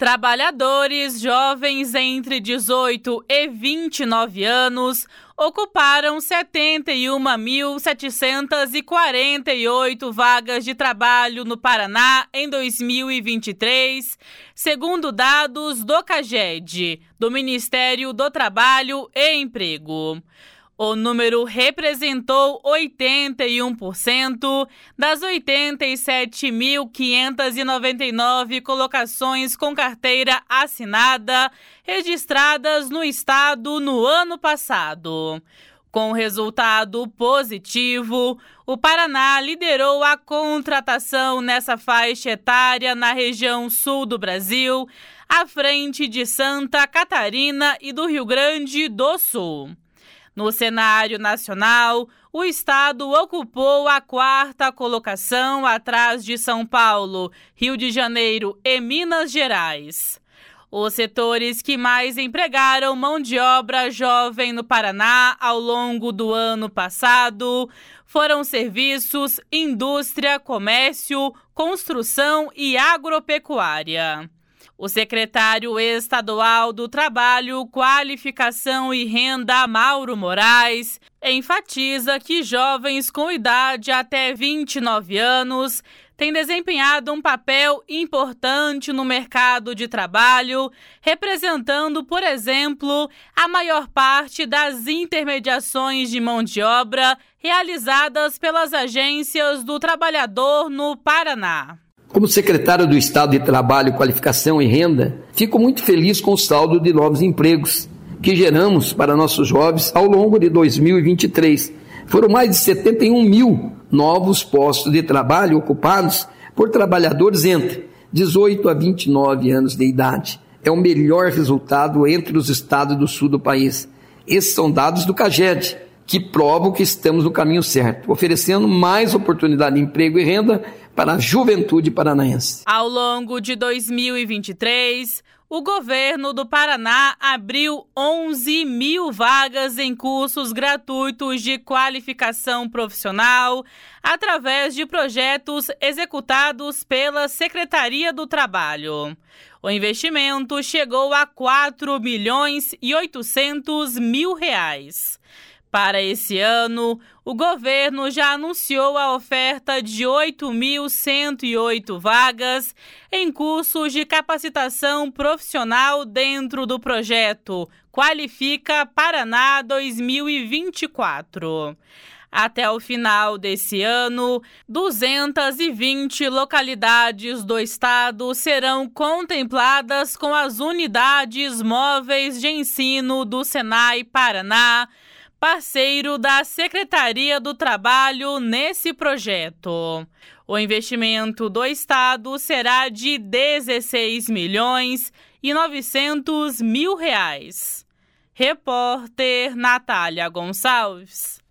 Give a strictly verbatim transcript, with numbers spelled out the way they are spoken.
Trabalhadores jovens entre dezoito e vinte e nove anos ocuparam setenta e uma mil setecentas e quarenta e oito vagas de trabalho no Paraná em dois mil e vinte e três, segundo dados do CAGED, do Ministério do Trabalho e Emprego. O número representou oitenta e um por cento das oitenta e sete mil quinhentas e noventa e nove colocações com carteira assinada registradas no estado no ano passado. Com resultado positivo, o Paraná liderou a contratação nessa faixa etária na região sul do Brasil, à frente de Santa Catarina e do Rio Grande do Sul. No cenário nacional, o estado ocupou a quarta colocação atrás de São Paulo, Rio de Janeiro e Minas Gerais. Os setores que mais empregaram mão de obra jovem no Paraná ao longo do ano passado foram serviços, indústria, comércio, construção e agropecuária. O secretário estadual do Trabalho, Qualificação e Renda, Mauro Moraes, enfatiza que jovens com idade até vinte e nove anos têm desempenhado um papel importante no mercado de trabalho, representando, por exemplo, a maior parte das intermediações de mão de obra realizadas pelas agências do trabalhador no Paraná. Como secretário do Estado de Trabalho, Qualificação e Renda, fico muito feliz com o saldo de novos empregos que geramos para nossos jovens ao longo de dois mil e vinte e três. Foram mais de setenta e um mil novos postos de trabalho ocupados por trabalhadores entre dezoito a vinte e nove anos de idade. É o melhor resultado entre os estados do sul do país. Esses são dados do CAGED, que provam que estamos no caminho certo, oferecendo mais oportunidade de emprego e renda para a juventude paranaense. Ao longo de dois mil e vinte e três, o governo do Paraná abriu onze mil vagas em cursos gratuitos de qualificação profissional através de projetos executados pela Secretaria do Trabalho. O investimento chegou a quatro milhões e oitocentos mil reais. Para esse ano, o governo já anunciou a oferta de oito mil cento e oito vagas em cursos de capacitação profissional dentro do projeto Qualifica Paraná dois mil e vinte e quatro. Até o final desse ano, duzentas e vinte localidades do estado serão contempladas com as unidades móveis de ensino do Senai Paraná, parceiro da Secretaria do Trabalho nesse projeto. O investimento do estado será de dezesseis milhões e novecentos mil reais. Repórter Natália Gonçalves.